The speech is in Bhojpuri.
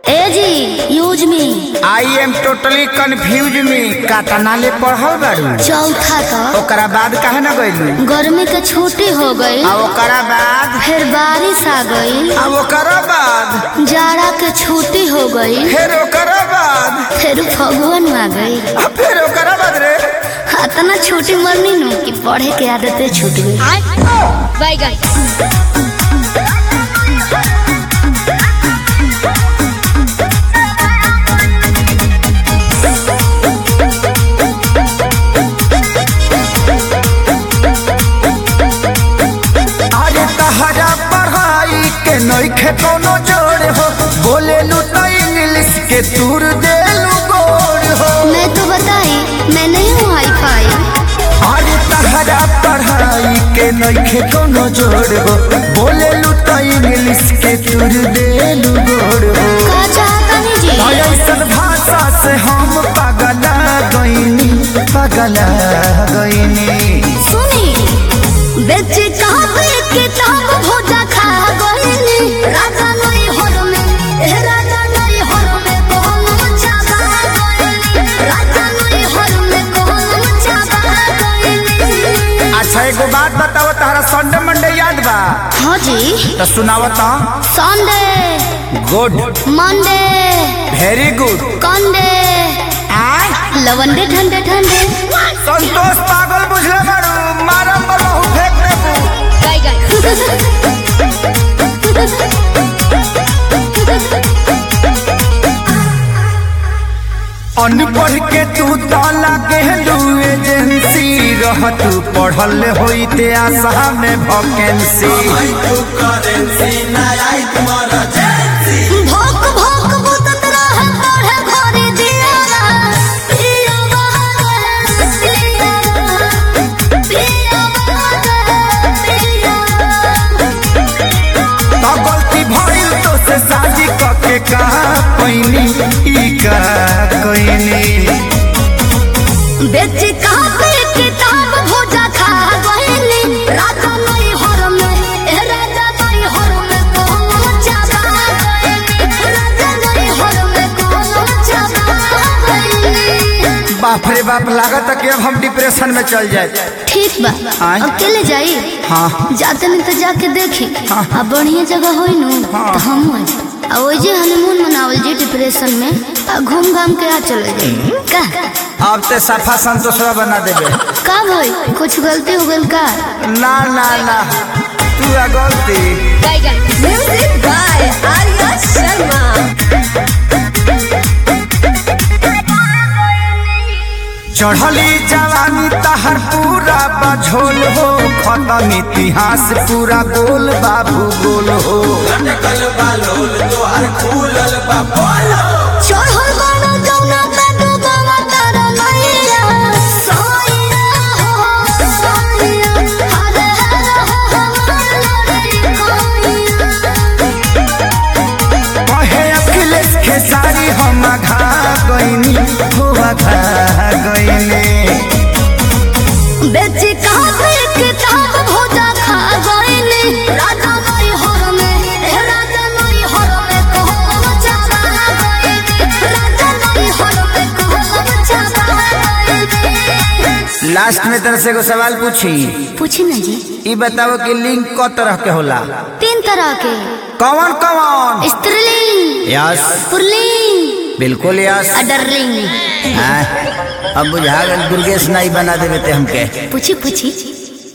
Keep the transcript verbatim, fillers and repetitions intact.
ए जी use me I am totally confuse में कातना ले पढ़ल बारू। चौथा तक ओकरा बाद काहे न गइलू? गर्मी के छुट्टी हो गई। आ ओकरा बाद फिर बारिश आ गई। आ ओकरा बाद जाड़ा के छुट्टी हो गई। फिर ओकरा बाद फिर फगुन आ गई। आ फिर ओकरा बाद रे इतना छुट्टी मरनी नु कि पढ़े के आदतें छूट गई। अरे तहरा पढ़ाई के नइखे कोनो जोड़ हो, बोले लू तो इंग्लिश के तूर देलू गोड़ हो। मैं तो बताई मैं नहीं हूँ हाई फाई। अरे तहरा पढ़ाई के नइखे कोनो जोड़ हो, बोले लू तो इंग्लिश के तूर देलू गोड़ हो। का चाहता नहीं जी? ऐसन भाषा से हम पगला गईनी पगला गईनी। सुनी बेचे कहाँ किताब भोजा खा गईनी। राजा नहीं हर में ए राजा नहीं हर में कौन चाबा गईनी। राजा नहीं हर में कौन चाबा गईनी। अच्छा एगो बात बताओ, तारा संडे मंडे याद बा? हाँ जी। तो सुनावत। Sunday good Monday very good कंडे लवंडे ठंडे ठंडे। संतोष पागल बुझले बारू, मारम बलहु फेंक देबू। अनपढ़ के तू ताला गेलू एजेंसी रह, तू पढ़ल होइते आशा में वैकेंसी। भोक भोक बुतत रहे पढ़े घरे दियारा। पिया बहारे पियारा, पिया बहारे पियारा। तो गलती भइल तो से शादी कके का पैनी ई का कइनी। बेच कापे किताब भोजा खा गईनी। राजा नहीं हर में ए राजा नहीं हर में कौन चाबा गईनी। राजा नहीं हर में कौन चाबा गईनी। बाप रे बाप, लागत कि अब हम डिप्रेशन में चल जाए। ठीक बा आय? अकेले जाई। हाँ जाते नहीं तो जाके देखी। हाँ। अब बढ़िया जगह होई नु हाँ। तो हम आई। आ ओजे हनीमून मनावल जी डिप्रेशन में आ घूम घाम के आ चले जाई। का अब ते सफा संतोषवा बना देबे। का भाई कुछ गलती हो गई का? ना ना ना तू आ गलती। Music by Arya Sharma. चढ़ली जवानी तहर पूरा बझोल हो, खत्म इतिहास पूरा गोल बाबू गोल हो। चढ़ल बाना जौना पे डूबावा तारा नैया। सोइया हो सोइया हरे हरे हो लड़ई कोइया। कहे अखिलेश खेसारी हम घा गईनी हो घा गईनी। बेच कापे किताब भोजा खा गईनी। राजा नहीं हर में ए राजा नहीं हर में कौन चाबा गईनी। राजा नहीं हर में कौन चाबा गईनी। लास्ट में तरह से एगो सवाल पूछी। पूछी ना जी। ई बताओ कि लिंग क तरह के होला? तीन तरह के। कौन कौन? स्त्रीलिंग यस पुल्लिंग बिल्कुल यस। अडरलिंग। हाँ, अब बुझा गल दुर्गेश नाई बना देवे ते हमके। पूछी पूछी